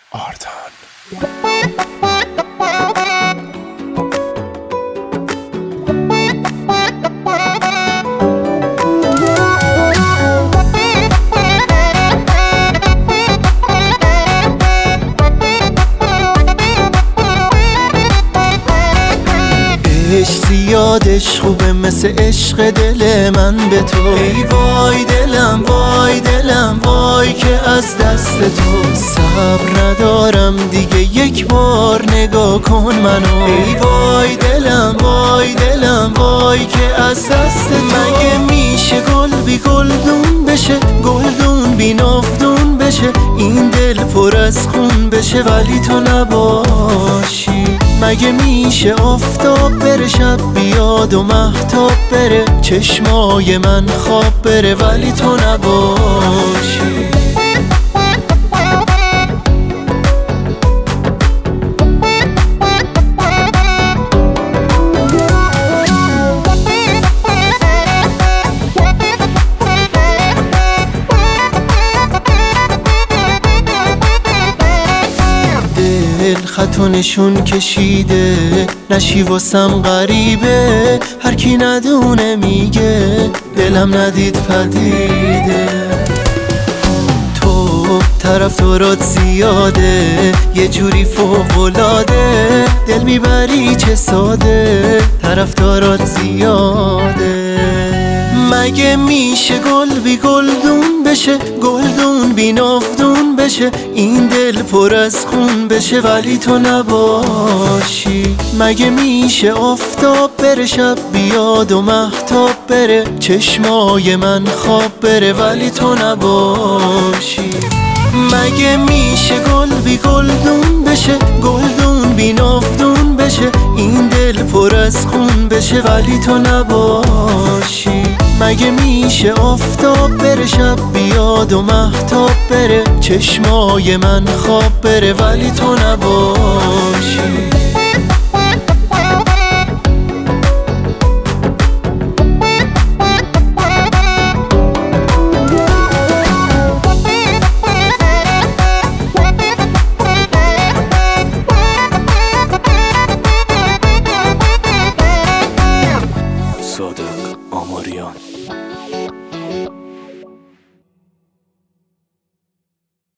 آردان. عشق زیادش خوبه مثل عشق دل من به تو. ای وای دلم وای دلم وای که از دست تو صبر ندارم دیگه، یک بار نگاه کن منو. ای وای دلم وای دلم وای که از دست تو. مگه میشه گل بی گلدون بشه، گلدون بی ناودون بشه، این دل پر از خون بشه ولی تو نباشی؟ مگه میشه آفتاب بره شب بیاد و مهتاب بره، چشمای من خواب بره ولی تو نباشی؟ خط و نشون کشیده نشی واسم غریبه، هر کی ندونه میگه دلم ندید پدیده. تو طرفدارات زیاده یه جوری فوق‌العاده، دل میبری چه ساده طرفدارات زیاده. مگه میشه گل بی گلدون بشه، گلدون بی ناودون بشه، این دل پر از خون بشه ولی تو نباشی؟ مگه میشه آفتاب بره شب بیاد و مهتاب بره، چشمای من خواب بره ولی تو نباشی؟ مگه میشه گل بی گلدون بشه، گلدون بی ناودون بشه، این دل پر از خون بشه ولی تو نباشی؟ مگه میشه آفتاب بره شب بیاد و مهتاب بره، چشمای من خواب بره ولی تو نباشی؟